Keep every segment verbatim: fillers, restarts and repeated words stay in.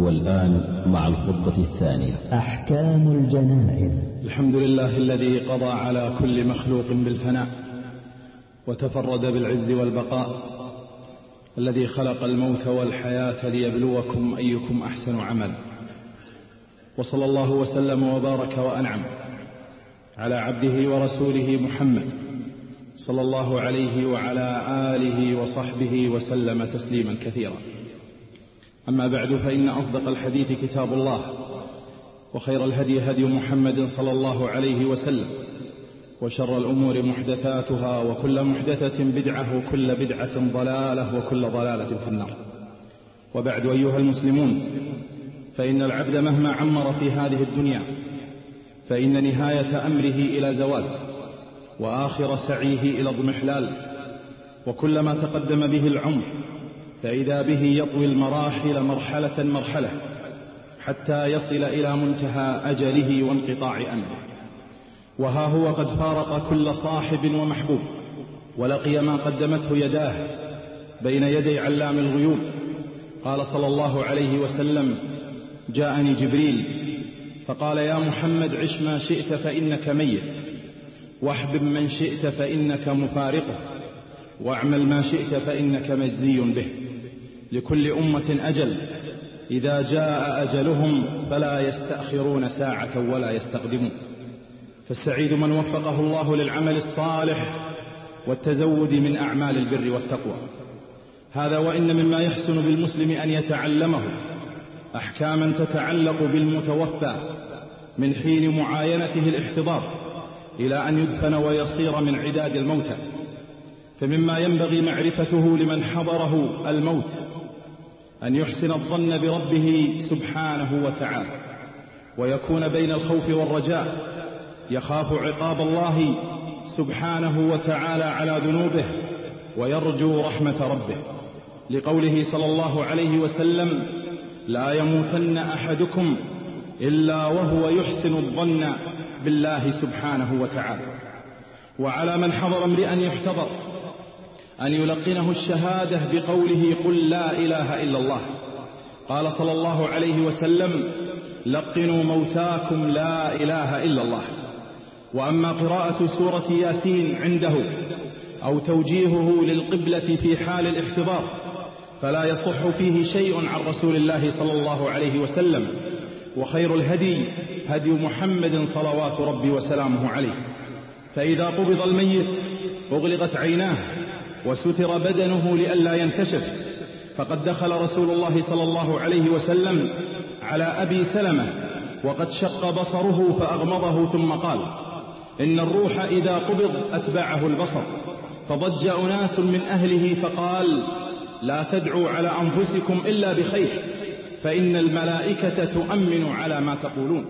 والآن مع الخطبة الثانية. أحكام الجنائز. الحمد لله الذي قضى على كل مخلوق بالفناء وتفرد بالعز والبقاء، الذي خلق الموت والحياة ليبلوكم أيكم أحسن عملا، وصلى الله وسلم وبارك وأنعم على عبده ورسوله محمد صلى الله عليه وعلى آله وصحبه وسلم تسليما كثيرا. أما بعد، فإن أصدق الحديث كتاب الله، وخير الهدي هدي محمد صلى الله عليه وسلم، وشر الأمور محدثاتها، وكل محدثة بدعة، وكل بدعة ضلالة، وكل ضلالة في النار. وبعد، أيها المسلمون، فإن العبد مهما عمر في هذه الدنيا فإن نهاية أمره إلى زوال، وآخر سعيه إلى اضمحلال، وكلما تقدم به العمر فإذا به يطوي المراحل مرحلة مرحلة حتى يصل إلى منتهى أجله وانقطاع أمره. وها هو قد فارق كل صاحب ومحبوب، ولقي ما قدمته يداه بين يدي علام الغيوب. قال صلى الله عليه وسلم: جاءني جبريل فقال: يا محمد، عش ما شئت فإنك ميت، واحبب من شئت فإنك مفارقه، واعمل ما شئت فإنك مجزي به. لكل أمة أجل، إذا جاء أجلهم فلا يستأخرون ساعة ولا يستقدمون. فالسعيد من وفقه الله للعمل الصالح والتزود من أعمال البر والتقوى. هذا وإن مما يحسن بالمسلم أن يتعلمه أحكاما تتعلق بالمتوفى من حين معاينته الاحتضار إلى أن يدفن ويصير من عداد الموتى. فمما ينبغي معرفته لمن حضره الموت أن يحسن الظن بربه سبحانه وتعالى، ويكون بين الخوف والرجاء، يخاف عقاب الله سبحانه وتعالى على ذنوبه، ويرجو رحمة ربه، لقوله صلى الله عليه وسلم: لا يموتن أحدكم إلا وهو يحسن الظن بالله سبحانه وتعالى. وعلى من حضر امرئا يحتضر أن يلقنه الشهادة بقوله: قل لا إله إلا الله. قال صلى الله عليه وسلم: لقنوا موتاكم لا إله إلا الله. وأما قراءة سورة ياسين عنده أو توجيهه للقبلة في حال الاحتضار فلا يصح فيه شيء عن رسول الله صلى الله عليه وسلم، وخير الهدي هدي محمد صلوات ربي وسلامه عليه. فإذا قبض الميت أغلقت عيناه وستر بدنه لئلا ينكشف. فقد دخل رسول الله صلى الله عليه وسلم على أبي سلمة وقد شق بصره فأغمضه، ثم قال: إن الروح إذا قبض أتبعه البصر. فضج أناس من أهله فقال: لا تدعوا على أنفسكم إلا بخير، فإن الملائكة تؤمن على ما تقولون.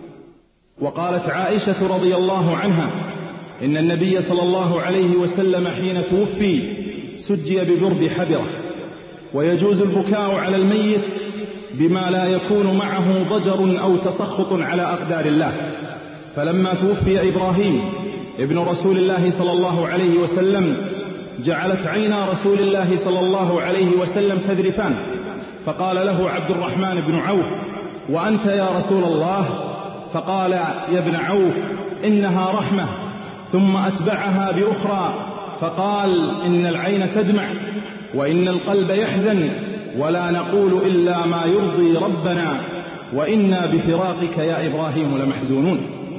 وقالت عائشة رضي الله عنها: إن النبي صلى الله عليه وسلم حين توفي سجي ببرد حبرة. ويجوز البكاء على الميت بما لا يكون معه ضجر أو تسخط على أقدار الله. فلما توفي إبراهيم ابن رسول الله صلى الله عليه وسلم جعلت عينا رسول الله صلى الله عليه وسلم تذرفان، فقال له عبد الرحمن بن عوف: وأنت يا رسول الله؟ فقال: يا ابن عوف، إنها رحمة. ثم أتبعها بأخرى فقال: إن العين تدمع وإن القلب يحزن، ولا نقول إلا ما يرضي ربنا، وإنا بفراقك يا إبراهيم لمحزونون.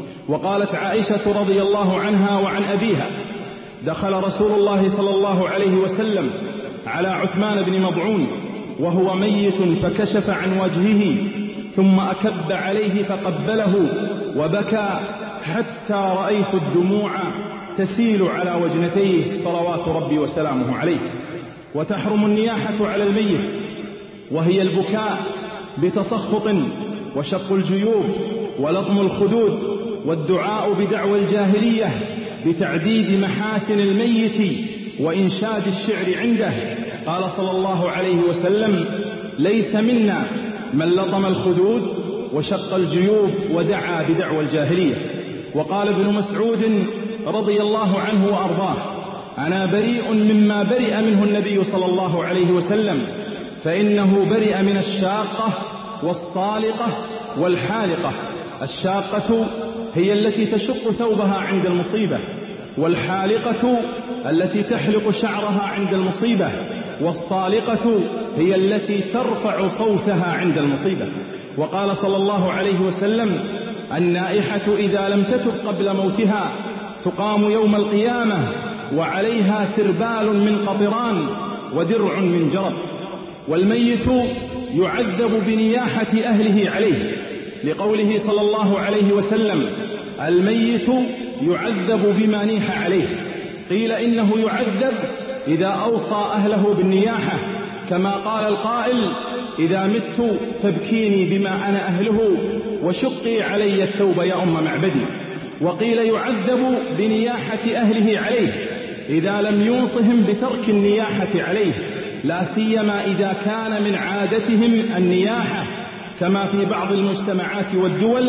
وقالت عائشة رضي الله عنها وعن أبيها: دخل رسول الله صلى الله عليه وسلم على عثمان بن مضعون وهو ميت فكشف عن وجهه، ثم أكب عليه فقبله وبكى حتى رأيت الدموع تسيل على وجنتيه صلوات ربي وسلامه عليه. وتحرم النياحة على الميت، وهي البكاء بتسخط وشق الجيوب ولطم الخدود والدعاء بدعوى الجاهلية بتعديد محاسن الميت وإنشاد الشعر عنده. قال صلى الله عليه وسلم: ليس منا من لطم الخدود وشق الجيوب ودعا بدعوى الجاهلية. وقال ابن مسعود رضي الله عنه وأرضاه: أنا بريء مما برئ منه النبي صلى الله عليه وسلم، فإنه برئ من الشاقة والصالقة والحالقة. الشاقة هي التي تشق ثوبها عند المصيبة، والحالقة التي تحلق شعرها عند المصيبة، والصالقة هي التي ترفع صوتها عند المصيبة. وقال صلى الله عليه وسلم: النائحة إذا لم تتب قبل موتها تقام يوم القيامة وعليها سربال من قطران ودرع من جرب. والميت يعذب بنياحة أهله عليه، لقوله صلى الله عليه وسلم: الميت يعذب بما نيح عليه. قيل إنه يعذب إذا أوصى أهله بالنياحة، كما قال القائل: إذا مت فابكيني بما أنا أهله وشقي علي الثوب يا أم معبدي. وقيل يعذب بنياحة أهله عليه إذا لم يوصهم بترك النياحة عليه، لا سيما إذا كان من عادتهم النياحة كما في بعض المجتمعات والدول،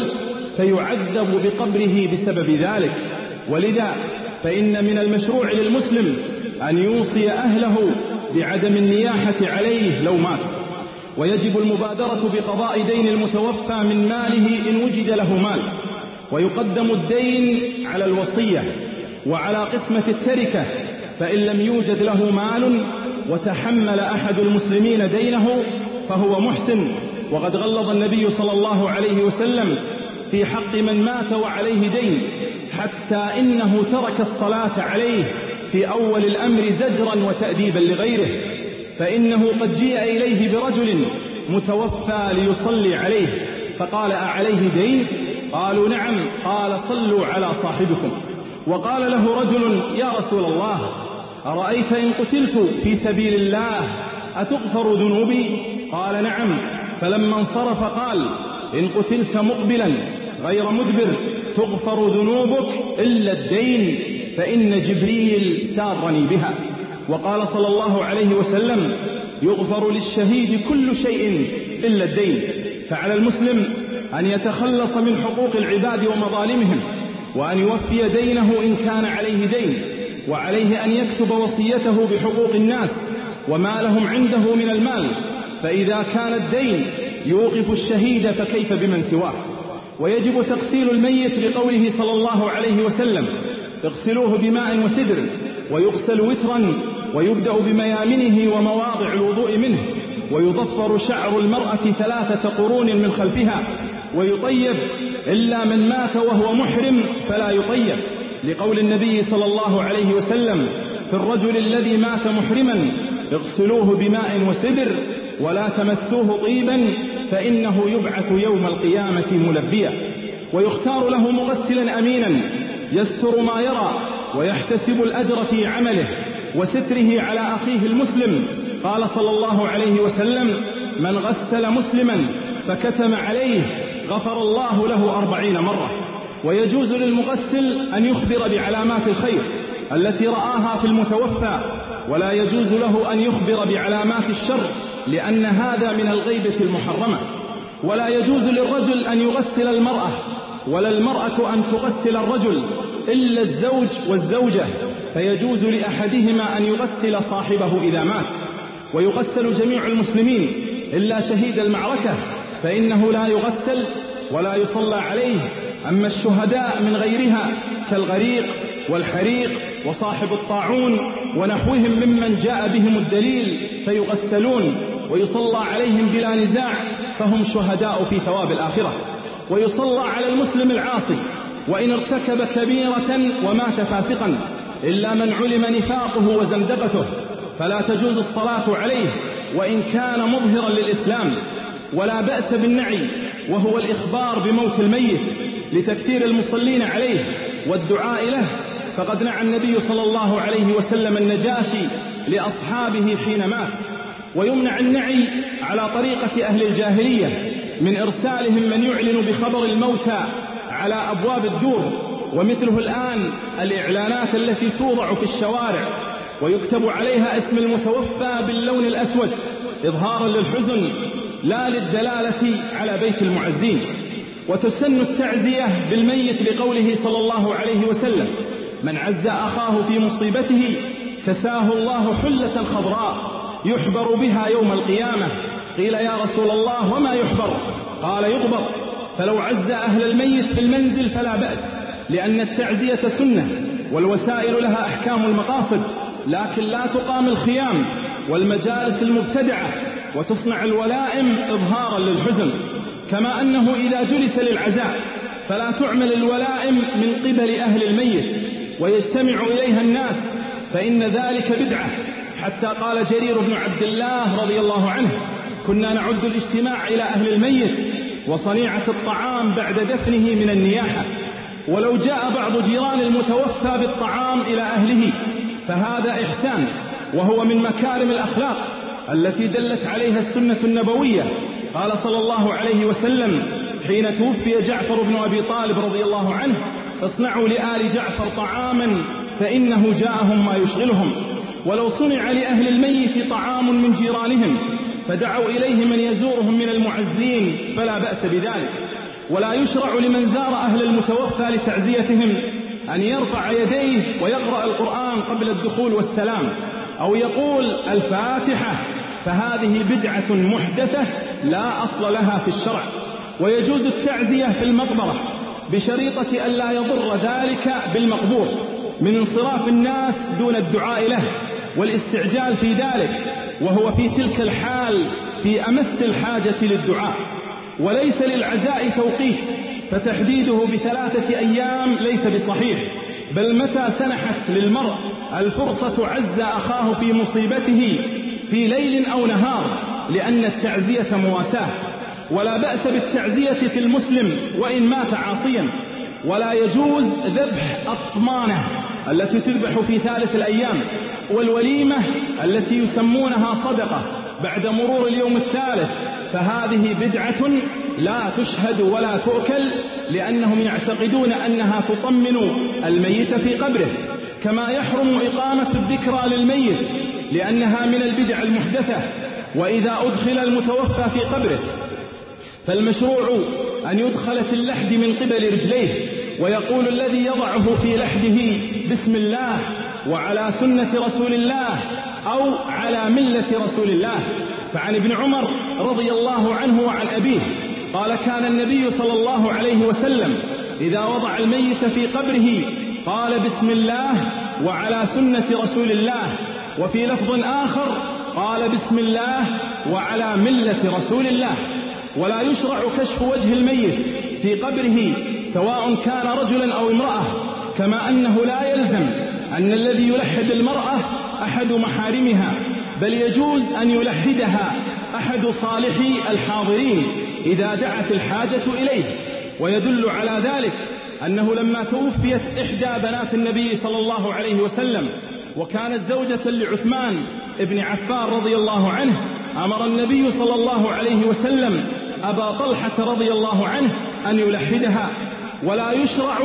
فيعذب بقبره بسبب ذلك. ولذا فإن من المشروع للمسلم أن يوصي أهله بعدم النياحة عليه لو مات، ويجب المبادرة بقضاء دين المتوفى من ماله إن وجد له مال، ويقدم الدين على الوصية وعلى قسمة التركة، فإن لم يوجد له مال وتحمل أحد المسلمين دينه فهو محسن. وقد غلظ النبي صلى الله عليه وسلم في حق من مات وعليه دين، حتى إنه ترك الصلاة عليه في أول الأمر زجرا وتأديبا لغيره، فإنه قد جيء إليه برجل متوفى ليصلي عليه فقال: أعليه دين؟ قالوا: نعم. قال: صلوا على صاحبكم. وقال له رجل: يا رسول الله، أرأيت إن قتلت في سبيل الله أتغفر ذنوبي؟ قال: نعم. فلما انصرف قال: إن قتلت مقبلا غير مدبر تغفر ذنوبك إلا الدين، فإن جبريل سارني بها. وقال صلى الله عليه وسلم: يغفر للشهيد كل شيء إلا الدين. فعلى المسلم أن يتخلص من حقوق العباد ومظالمهم، وأن يوفي دينه إن كان عليه دين، وعليه أن يكتب وصيته بحقوق الناس وما لهم عنده من المال، فإذا كان الدين يوقف الشهيد فكيف بمن سواه. ويجب تغسيل الميت لقوله صلى الله عليه وسلم: اغسلوه بماء وسدر، ويغسل وترا، ويبدأ بميامنه ومواضع الوضوء منه، ويضفر شعر المرأة ثلاثة قرون من خلفها، ويطيب إلا من مات وهو محرم فلا يطيب، لقول النبي صلى الله عليه وسلم في الرجل الذي مات محرما: اغسلوه بماء وسدر ولا تمسوه طيبا فإنه يبعث يوم القيامة ملبيا. ويختار له مغسلا أمينا يستر ما يرى ويحتسب الأجر في عمله وستره على أخيه المسلم. قال صلى الله عليه وسلم: من غسل مسلما فكتم عليه غفر الله له أربعين مرة. ويجوز للمغسل أن يخبر بعلامات الخير التي رآها في المتوفى، ولا يجوز له أن يخبر بعلامات الشر، لأن هذا من الغيبة المحرمة. ولا يجوز للرجل أن يغسل المرأة، ولا المرأة أن تغسل الرجل، إلا الزوج والزوجة، فيجوز لأحدهما أن يغسل صاحبه إذا مات. ويغسل جميع المسلمين إلا شهيد المعركة، فإنه لا يغسل ولا يصلى عليه. أما الشهداء من غيرها كالغريق والحريق وصاحب الطاعون ونحوهم ممن جاء بهم الدليل فيغسلون ويصلى عليهم بلا نزاع، فهم شهداء في ثواب الآخرة. ويصلى على المسلم العاصي وإن ارتكب كبيرة ومات فاسقا، إلا من علم نفاقه وزندقته فلا تجوز الصلاة عليه وإن كان مظهرا للإسلام. ولا بأس بالنعي، وهو الإخبار بموت الميت لتكثير المصلين عليه والدعاء له، فقد نعى النبي صلى الله عليه وسلم النجاشي لأصحابه حين مات. ويمنع النعي على طريقة أهل الجاهلية من إرسالهم من يعلن بخبر الموتى على أبواب الدور، ومثله الآن الإعلانات التي توضع في الشوارع ويكتب عليها اسم المتوفى باللون الأسود إظهارا للحزن لا للدلالة على بيت المعزين. وتسن التعزية بالميت لقوله صلى الله عليه وسلم: من عز أخاه في مصيبته كساه الله حلة خضراء يحبر بها يوم القيامة، قيل يا رسول الله وما يحبر؟ قال يضبط، فلو عز أهل الميت في المنزل فلا بأس، لأن التعزية سنة والوسائل لها أحكام المقاصد، لكن لا تقام الخيام والمجالس المبتدعة وتصنع الولائم إظهارا للحزن. كما أنه إذا جلس للعزاء فلا تعمل الولائم من قبل أهل الميت ويجتمع إليها الناس، فإن ذلك بدعة. حتى قال جرير بن عبد الله رضي الله عنه: كنا نعد الاجتماع إلى أهل الميت وصنيعة الطعام بعد دفنه من النياحة، ولو جاء بعض جيران المتوفى بالطعام إلى أهله فهذا إحسان، وهو من مكارم الأخلاق التي دلت عليها السنة النبوية. قال صلى الله عليه وسلم حين توفي جعفر بن أبي طالب رضي الله عنه: اصنعوا لآل جعفر طعاما فإنه جاءهم ما يشغلهم. ولو صنع لأهل الميت طعام من جيرانهم فدعوا إليه من يزورهم من المعزين فلا بأس بذلك. ولا يشرع لمن زار أهل المتوفى لتعزيتهم أن يرفع يديه ويقرأ القرآن قبل الدخول والسلام أو يقول الفاتحة، فهذه بدعة محدثة لا أصل لها في الشرع. ويجوز التعزية في المقبرة بشريطة أن لا يضر ذلك بالمقبور من انصراف الناس دون الدعاء له والاستعجال في ذلك، وهو في تلك الحال في أمس الحاجة للدعاء. وليس للعزاء توقيت، فتحديده بثلاثة أيام ليس بصحيح، بل متى سنحت للمرء الفرصة عز أخاه في مصيبته في ليل أو نهار، لأن التعزية مواساة. ولا بأس بالتعزية في المسلم وإن مات عاصيا. ولا يجوز ذبح الطمانة التي تذبح في ثالث الأيام، والوليمة التي يسمونها صدقة بعد مرور اليوم الثالث، فهذه بدعة لا تشهد ولا تؤكل، لأنهم يعتقدون أنها تطمن الميت في قبره. كما يحرم إقامة الذكرى للميت لأنها من البدع المحدثة. وإذا أدخل المتوفى في قبره فالمشروع أن يدخل في اللحد من قبل رجليه، ويقول الذي يضعه في لحده بسم الله وعلى سنة رسول الله أو على ملة رسول الله. فعن ابن عمر رضي الله عنه وعن أبيه قال: كان النبي صلى الله عليه وسلم إذا وضع الميت في قبره قال بسم الله وعلى سنة رسول الله، وفي لفظ آخر قال بسم الله وعلى ملة رسول الله. ولا يشرع كشف وجه الميت في قبره سواء كان رجلا أو امرأة، كما أنه لا يلزم أن الذي يلحد المرأة أحد محارمها، بل يجوز أن يلحدها أحد صالحي الحاضرين إذا دعت الحاجة إليه. ويدل على ذلك أنه لما توفيت إحدى بنات النبي صلى الله عليه وسلم وكانت زوجة لعثمان ابن عفان رضي الله عنه، أمر النبي صلى الله عليه وسلم أبا طلحة رضي الله عنه أن يلحدها. ولا يشرع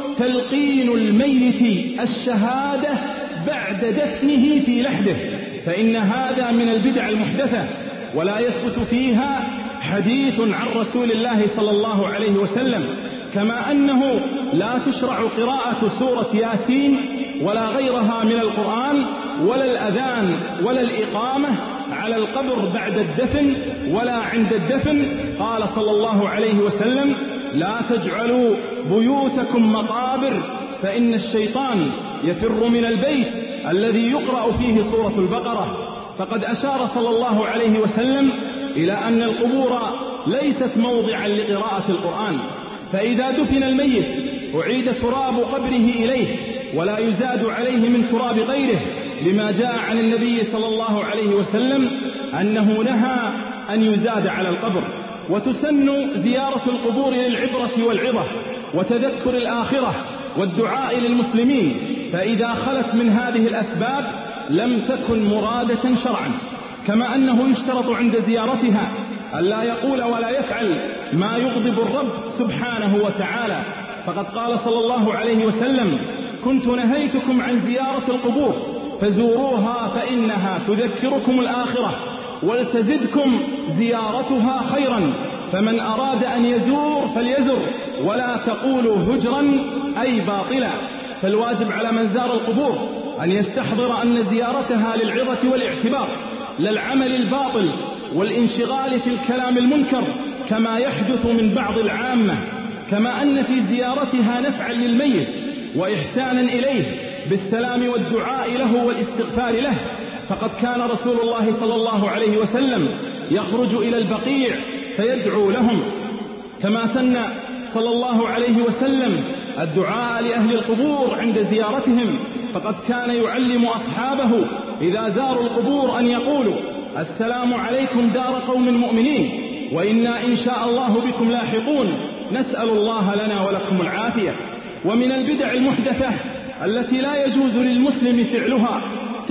تلقين الميت الشهادة بعد دفنه في لحده، فإن هذا من البدع المحدثة، ولا يثبت فيها حديث عن رسول الله صلى الله عليه وسلم. كما أنه لا تشرع قراءة سورة ياسين ولا غيرها من القرآن، ولا الأذان ولا الإقامة على القبر بعد الدفن ولا عند الدفن. قال صلى الله عليه وسلم: لا تجعلوا بيوتكم مقابر، فإن الشيطان يفر من البيت الذي يقرأ فيه سورة البقرة. فقد أشار صلى الله عليه وسلم إلى أن القبور ليست موضعا لقراءة القرآن، فإذا دفن الميت أعيد تراب قبره إليه ولا يزاد عليه من تراب غيره، لما جاء عن النبي صلى الله عليه وسلم أنه نهى أن يزاد على القبر. وتسن زيارة القبور للعبرة والعظة وتذكر الآخرة والدعاء للمسلمين، فإذا خلت من هذه الأسباب لم تكن مرادة شرعا. كما أنه يشترط عند زيارتها ألا يقول ولا يفعل ما يغضب الرب سبحانه وتعالى، فقد قال صلى الله عليه وسلم: كنت نهيتكم عن زيارة القبور فزوروها فإنها تذكركم الآخرة ولتزدكم زيارتها خيرا، فمن أراد أن يزور فليزر ولا تقولوا هجرا أي باطلا. فالواجب على من زار القبور أن يستحضر أن زيارتها للعظة والاعتبار لا العمل الباطل والانشغال في الكلام المنكر كما يحدث من بعض العامة، كما أن في زيارتها نفعا للميت وإحسانا إليه بالسلام والدعاء له والاستغفار له، فقد كان رسول الله صلى الله عليه وسلم يخرج إلى البقيع فيدعو لهم، كما سن صلى الله عليه وسلم الدعاء لأهل القبور عند زيارتهم، فقد كان يعلم أصحابه إذا زاروا القبور أن يقولوا: السلام عليكم دار قوم مؤمنين وإنا إن شاء الله بكم لاحقون، نسأل الله لنا ولكم العافية. ومن البدع المحدثة التي لا يجوز للمسلم فعلها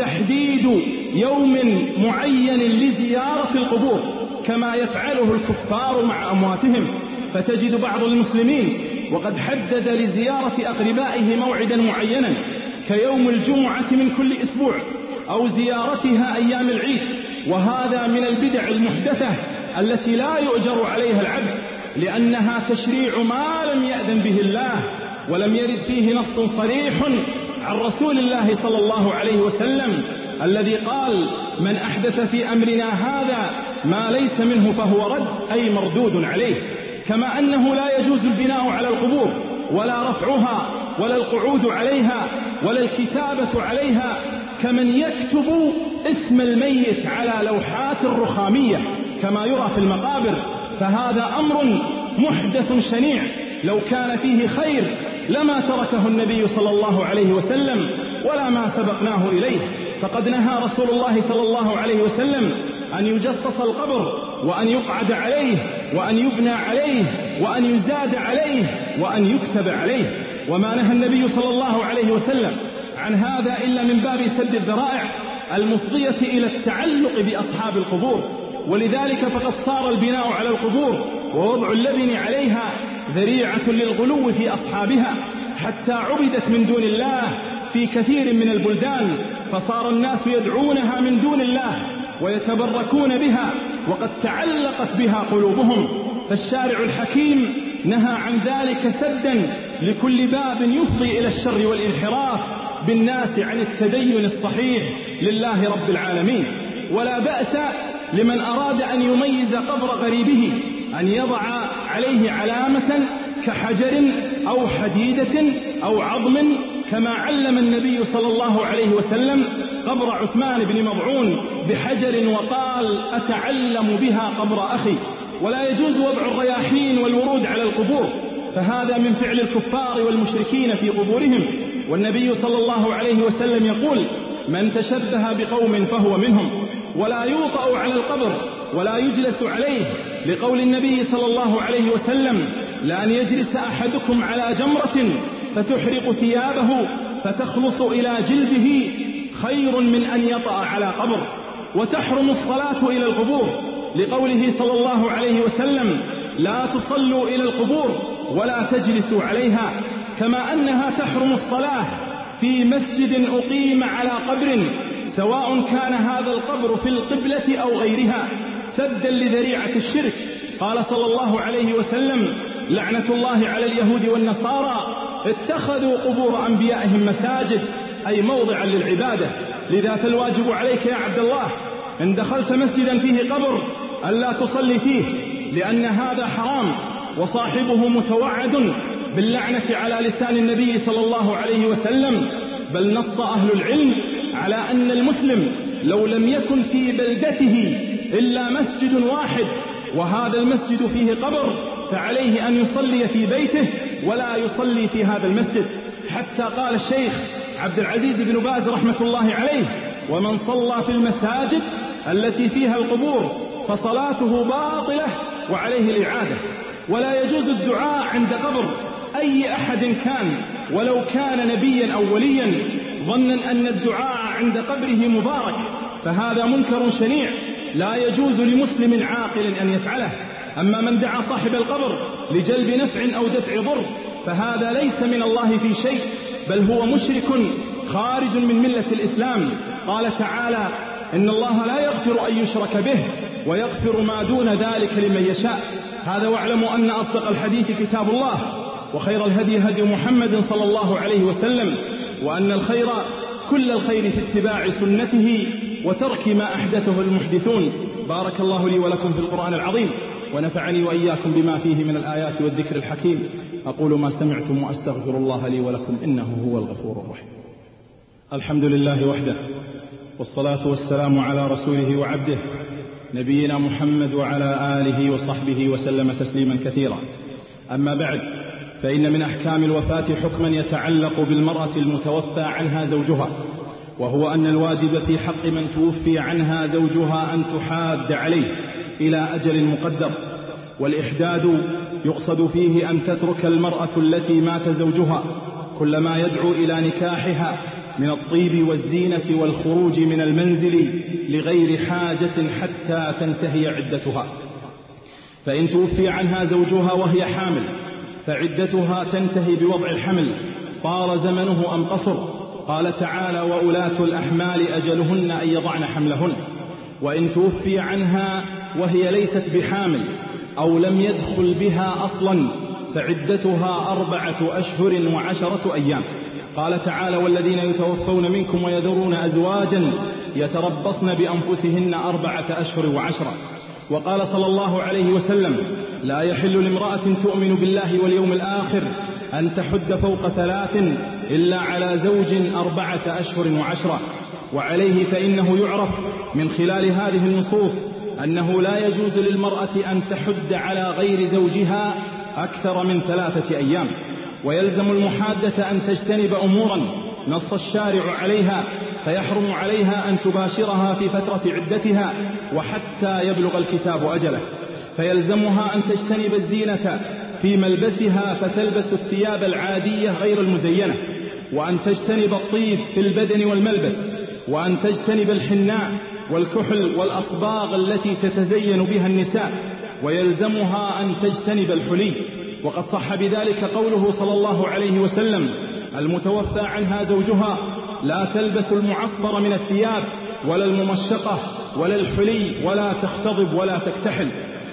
تحديد يوم معين لزيارة القبور كما يفعله الكفار مع أمواتهم، فتجد بعض المسلمين وقد حدد لزيارة أقربائه موعدا معينا كيوم الجمعة من كل أسبوع أو زيارتها أيام العيد، وهذا من البدع المحدثة التي لا يؤجر عليها العبد، لأنها تشريع ما لم يأذن به الله ولم يرد فيه نص صريح عن رسول الله صلى الله عليه وسلم الذي قال: من أحدث في أمرنا هذا ما ليس منه فهو رد، أي مردود عليه. كما أنه لا يجوز البناء على القبور ولا رفعها ولا القعود عليها ولا الكتابة عليها كمن يكتب اسم الميت على لوحات رخامية كما يرى في المقابر، فهذا أمر محدث شنيع، لو كان فيه خير لما تركه النبي صلى الله عليه وسلم ولا ما سبقناه إليه. فقد نهى رسول الله صلى الله عليه وسلم أن يجصص القبر وأن يقعد عليه وأن يبنى عليه وأن يزاد عليه وأن يكتب عليه، وما نهى النبي صلى الله عليه وسلم عن هذا إلا من باب سد الذرائع المفضية إلى التعلق بأصحاب القبور. ولذلك فقد صار البناء على القبور ووضع اللبن عليها ذريعة للغلو في أصحابها، حتى عبدت من دون الله في كثير من البلدان، فصار الناس يدعونها من دون الله ويتبركون بها وقد تعلقت بها قلوبهم. فالشارع الحكيم نهى عن ذلك سدا لكل باب يفضي إلى الشر والانحراف بالناس عن التدين الصحيح لله رب العالمين. ولا بأس لمن أراد أن يميز قبر غريبه أن يضع عليه علامة كحجر أو حديدة أو عظم، كما علم النبي صلى الله عليه وسلم قبر عثمان بن مضعون بحجر وقال: أتعلم بها قبر أخي. ولا يجوز وضع الرياحين والورود على القبور، فهذا من فعل الكفار والمشركين في قبورهم، والنبي صلى الله عليه وسلم يقول: من تشبه بقوم فهو منهم. ولا يوطأ على القبر ولا يجلس عليه، لقول النبي صلى الله عليه وسلم: لأن يجلس أحدكم على جمرة فتحرق ثيابه فتخلص إلى جلده خير من أن يطأ على قبر. وتحرم الصلاة إلى القبور، لقوله صلى الله عليه وسلم: لا تصلوا إلى القبور ولا تجلسوا عليها. كما أنها تحرم الصلاة في مسجد أقيم على قبر، سواء كان هذا القبر في القبلة أو غيرها، سدا لذريعة الشرك. قال صلى الله عليه وسلم: لعنة الله على اليهود والنصارى اتخذوا قبور أنبيائهم مساجد، أي موضعا للعبادة. لذا فالواجب عليك يا عبد الله إن دخلت مسجدا فيه قبر ألا تصلي فيه، لأن هذا حرام وصاحبه متوعد باللعنة على لسان النبي صلى الله عليه وسلم. بل نص أهل العلم على أن المسلم لو لم يكن في بلدته إلا مسجد واحد وهذا المسجد فيه قبر فعليه أن يصلي في بيته ولا يصلي في هذا المسجد. حتى قال الشيخ عبد العزيز بن باز رحمة الله عليه: ومن صلى في المساجد التي فيها القبور فصلاته باطلة وعليه الإعادة. ولا يجوز الدعاء عند قبر أي أحد كان ولو كان نبيا أو وليا ظنا أن الدعاء عند قبره مبارك، فهذا منكر شنيع لا يجوز لمسلم عاقل أن يفعله. أما من دعا صاحب القبر لجلب نفع أو دفع ضر فهذا ليس من الله في شيء، بل هو مشرك خارج من ملة الإسلام. قال تعالى: إن الله لا يغفر أن يشرك به ويغفر ما دون ذلك لمن يشاء. هذا واعلموا أن أصدق الحديث كتاب الله، وخير الهدي هدي محمد صلى الله عليه وسلم، وأن الخير كل الخير في اتباع سنته وترك ما أحدثه المحدثون. بارك الله لي ولكم في القرآن العظيم، ونفعني وإياكم بما فيه من الآيات والذكر الحكيم. أقول ما سمعتم وأستغفر الله لي ولكم إنه هو الغفور الرحيم. الحمد لله وحده، والصلاة والسلام على رسوله وعبده نبينا محمد وعلى آله وصحبه وسلم تسليما كثيرا. أما بعد، فإن من أحكام الوفاة حكما يتعلق بالمرأة المتوفى عنها زوجها، وهو أن الواجب في حق من توفي عنها زوجها أن تحاد عليه إلى أجل مقدر. والإحداد يقصد فيه أن تترك المرأة التي مات زوجها كل ما يدعو إلى نكاحها من الطيب والزينة والخروج من المنزل لغير حاجة حتى تنتهي عدتها. فإن توفي عنها زوجها وهي حامل فعدتها تنتهي بوضع الحمل، طال زمنه أم قصر. قال تعالى: وأولاة الأحمال أجلهن أن يضعن حملهن. وإن توفي عنها وهي ليست بحامل أو لم يدخل بها أصلا فعدتها أربعة أشهر وعشرة أيام. قال تعالى: والذين يتوفون منكم ويذرون أزواجا يتربصن بأنفسهن أربعة أشهر وعشرة. وقال صلى الله عليه وسلم: لا يحل لامرأة تؤمن بالله واليوم الآخر أن تحد فوق ثلاث إلا على زوج أربعة أشهر وعشرة. وعليه فإنه يعرف من خلال هذه النصوص أنه لا يجوز للمرأة أن تحد على غير زوجها أكثر من ثلاثة أيام. ويلزم المحادة أن تجتنب أمورا نص الشارع عليها، فيحرم عليها أن تباشرها في فترة عدتها وحتى يبلغ الكتاب أجله. فيلزمها أن تجتنب الزينة في ملبسها فتلبس الثياب العادية غير المزينة، وأن تجتنب الطيب في البدن والملبس، وأن تجتنب الحناء والكحل والأصباغ التي تتزين بها النساء، ويلزمها أن تجتنب الحلي. وقد صح بذلك قوله صلى الله عليه وسلم: المتوفى عنها زوجها لا تلبس المعصفر من الثياب ولا الممشقة ولا الحلي ولا تختضب ولا تكتحل.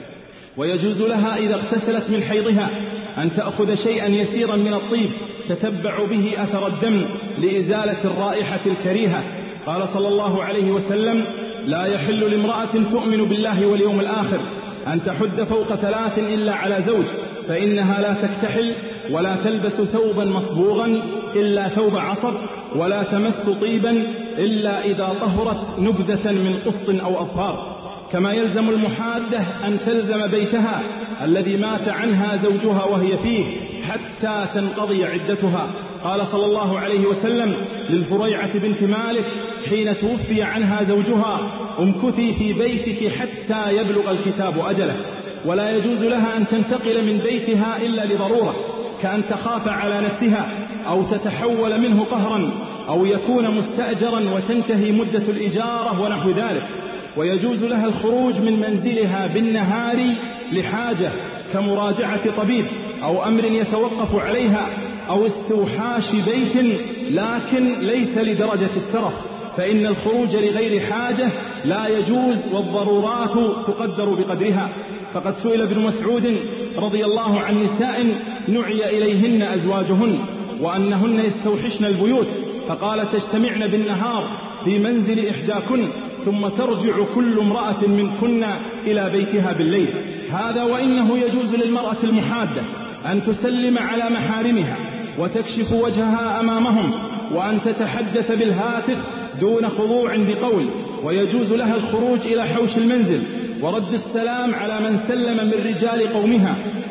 ويجوز لها إذا اغتسلت من حيضها أن تأخذ شيئا يسيرا من الطيب تتبع به أثر الدم لإزالة الرائحة الكريهة. قال صلى الله عليه وسلم: لا يحل لامرأة تؤمن بالله واليوم الآخر أن تحد فوق ثلاث إلا على زوج، فإنها لا تكتحل ولا تلبس ثوبا مصبوغا إلا ثوب عصب، ولا تمس طيبا إلا إذا طهرت نبذة من قسط أو أظفار. كما يلزم المحادة أن تلزم بيتها الذي مات عنها زوجها وهي فيه حتى تنقضي عدتها. قال صلى الله عليه وسلم للفريعة بنت مالك حين توفي عنها زوجها: امكثي في بيتك حتى يبلغ الكتاب أجله. ولا يجوز لها أن تنتقل من بيتها إلا لضرورة، كأن تخاف على نفسها أو تتحول منه قهرا أو يكون مستأجرا وتنتهي مدة الإجارة ونحو ذلك. ويجوز لها الخروج من منزلها بالنهار لحاجة كمراجعة طبيب أو أمر يتوقف عليها أو استوحاش بيت، لكن ليس لدرجة السرف، فإن الخروج لغير حاجة لا يجوز، والضرورات تقدر بقدرها. فقد سئل ابن مسعود رضي الله عن نساء نعي إليهن أزواجهن وأنهن يستوحشن البيوت، فقال: تجتمعن بالنهار في منزل إحداكن ثم ترجع كل امرأة منكن إلى بيتها بالليل. هذا وإنه يجوز للمرأة المحادة أن تسلم على محارمها وتكشف وجهها أمامهم وأن تتحدث بالهاتف دون خضوع بقول. ويجوز لها الخروج إلى حوش المنزل ورد السلام على من سلم من رجال قومها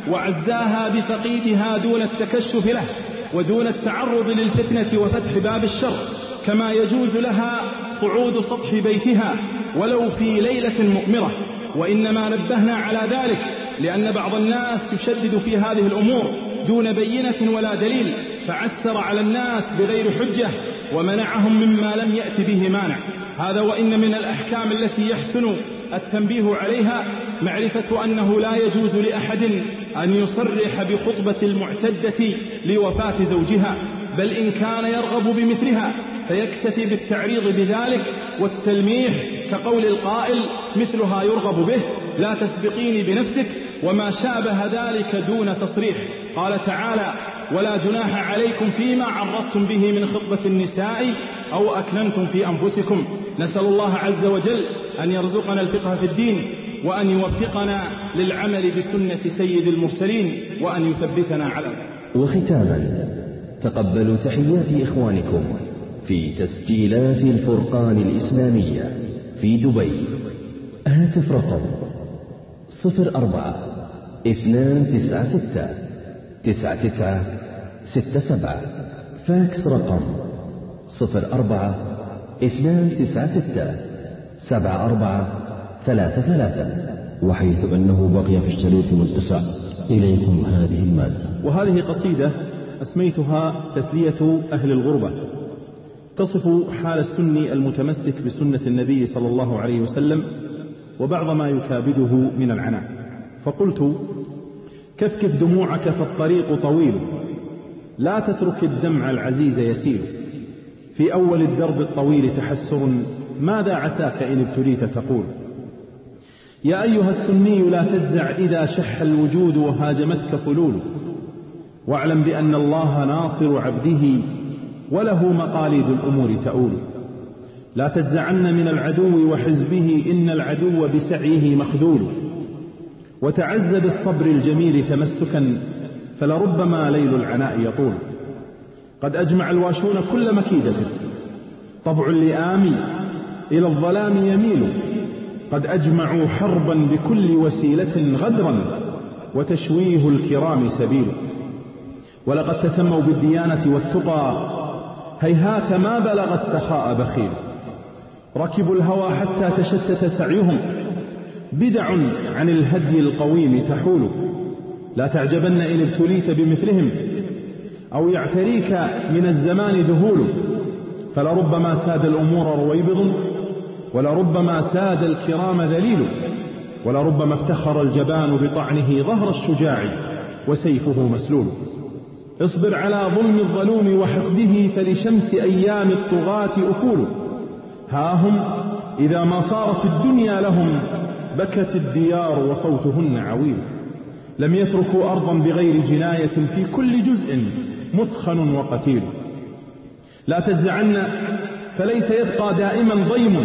وعزاها بفقيدها دون التكشف له ودون التعرض للفتنة وفتح باب الشر. كما يجوز لها صعود سطح بيتها ولو في ليلة مؤمرة. وإنما نبهنا على ذلك لأن بعض الناس يشدد في هذه الأمور دون بينة ولا دليل، فعسر على الناس بغير حجة ومنعهم مما لم يأت به مانع. هذا وإن من الأحكام التي يحسن التنبيه عليها معرفة أنه لا يجوز لأحد أن يصرح بخطبة المعتدة لوفاة زوجها، بل إن كان يرغب بمثلها فيكتفي بالتعريض بذلك والتلميح، كقول القائل: مثلها يرغب به، لا تسبقيني بنفسك، وما شابه ذلك دون تصريح. قال تعالى: ولا جناح عليكم فيما عرضتم به من خطبة النساء أو أكننتم في أنفسكم. نسأل الله عز وجل أن يرزقنا الفقه في الدين، وأن يوفقنا للعمل بسنة سيد المرسلين، وأن يثبتنا على ذلك. وختاما، تقبلوا تحيات إخوانكم في تسجيلات الفرقان الإسلامية في دبي. هاتف رقم صفر أربعة اثنان تسعة ستة تسعة تسعة ستة سبعة. فاكس رقم صفر أربعة اثنان تسعة ستة سبعة أربعة ثلاثة ثلاثة. وحيث أنه بقي في الشريط متسع، إليكم هذه المادة. وهذه قصيدة أسميتها تسلية أهل الغربة، تصف حال السني المتمسك بسنة النبي صلى الله عليه وسلم وبعض ما يكابده من العناء. فقلت: كفكف دموعك فالطريق طويل، لا تترك الدمع العزيز يسيل، في أول الدرب الطويل تحسر، ماذا عساك إن ابتليت تقول. يا أيها السني لا تجزع إذا شح الوجود وهاجمتك فلول، واعلم بأن الله ناصر عبده وله مقاليد الأمور تؤول. لا تجزعن من العدو وحزبه، إن العدو بسعيه مخذول، وتعز بالصبر الجميل تمسكا، فلربما ليل العناء يطول. قد أجمع الواشون كل مكيدة، طبع اللئام إلى الظلام يميل، قد أجمعوا حربا بكل وسيلة غدرا، وتشويه الكرام سبيل. ولقد تسموا بالديانة والتقى، هيهات ما بلغ السخاء بخيل. ركبوا الهوى حتى تشتت سعيهم، بدع عن الهدي القويم تحول. لا تعجبن إن ابتليت بمثلهم، أو يعتريك من الزمان ذهول، فلربما ساد الأمور رويبض، ولربما ساد الكرام ذليل، ولربما افتخر الجبان بطعنه ظهر الشجاع وسيفه مسلول. اصبر على ظلم الظلوم وحقده، فلشمس أيام الطغاة أفول. ها هم إذا ما صارت الدنيا لهم، بكت الديار وصوتهن عويل. لم يتركوا أرضا بغير جناية، في كل جزء مثخن وقتيل. لا تجزعن فليس يبقى دائما ضيم،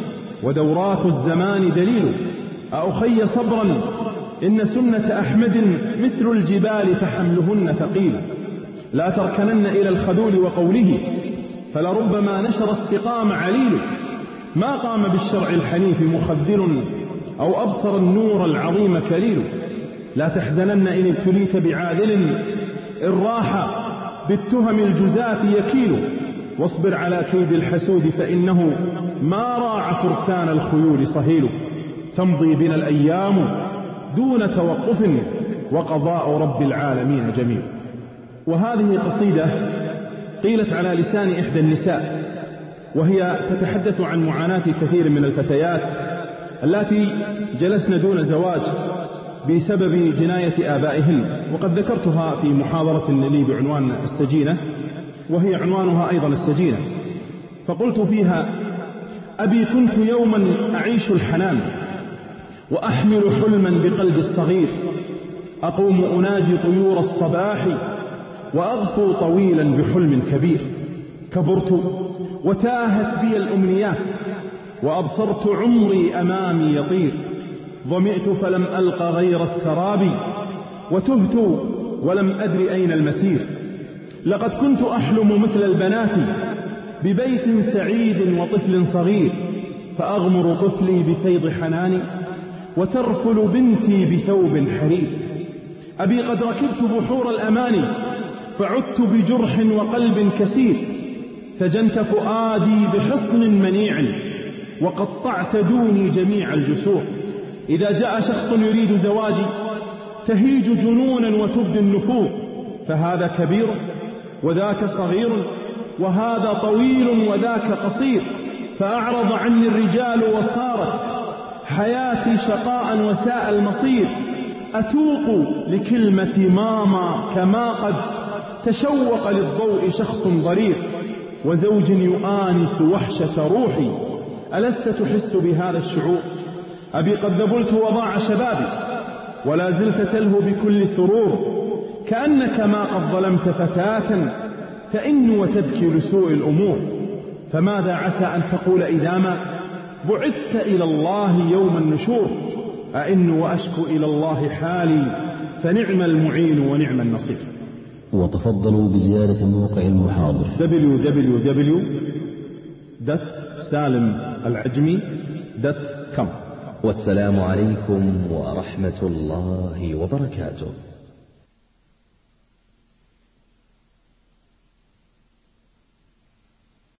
ودورات الزمان دليل. أخي صبرا إن سنة أحمد مثل الجبال، فحملهن ثقيل. لا تركنن إلى الخذول وقوله، فلربما نشر استقام عليل. ما قام بالشرع الحنيف مخذل، أو أبصر النور العظيم كليل. لا تحزنن إن ابتليت بعاذل، إن راح بالتهم الجزاف يكيل. واصبر على كيد الحسود، فإنه ما راع فرسان الخيول صهيل. تمضي بنا الأيام دون توقف، وقضاء رب العالمين جميل. وهذه قصيدة قيلت على لسان إحدى النساء، وهي تتحدث عن معاناة كثير من الفتيات التي جلسن دون زواج بسبب جناية آبائهن. وقد ذكرتها في محاضرة لي بعنوان السجينة، وهي عنوانها أيضا السجينة. فقلت فيها: أبي كنت يوما أعيش الحنان، وأحمل حلما بقلب الصغير، أقوم أناجي طيور الصباح، وأغفو طويلا بحلم كبير. كبرت وتاهت بي الأمنيات، وأبصرت عمري أمامي يطير. ظمئت فلم ألق غير السراب، وتهت ولم أدر أين المسير. لقد كنت أحلم مثل البنات ببيت سعيد وطفل صغير، فأغمر طفلي بفيض حناني، وترفل بنتي بثوب حرير. أبي قد ركبت بحور الأماني، فعدت بجرح وقلب كسير. سجنت فؤادي بحصن منيع، وقطعت دوني جميع الجسور. إذا جاء شخص يريد زواجي، تهيج جنونا وتبدي النفور. فهذا كبير وذاك صغير، وهذا طويل وذاك قصير. فأعرض عني الرجال، وصارت حياتي شقاء وساء المصير. أتوق لكلمة ماما، كما قد تشوق للضوء شخص ضرير، وزوج يؤانس وحشة روحي. ألست تحس بهذا الشعور؟ أبي قد ذبلت وضاع شبابي، ولا زلت تلهو بكل سرور. كأنك ما قد ظلمت فتاة تئن وتبكي لسوء الأمور. فماذا عسى أن تقول إذا ما بعثت إلى الله يوم النشور، أئن وأشكو إلى الله حالي، فنعم المعين ونعم النصير. وتفضلوا بزيارة موقع المحاضر دبليو دبليو دبليو دوت سالم العجمي دوت كوم. والسلام عليكم ورحمة الله وبركاته.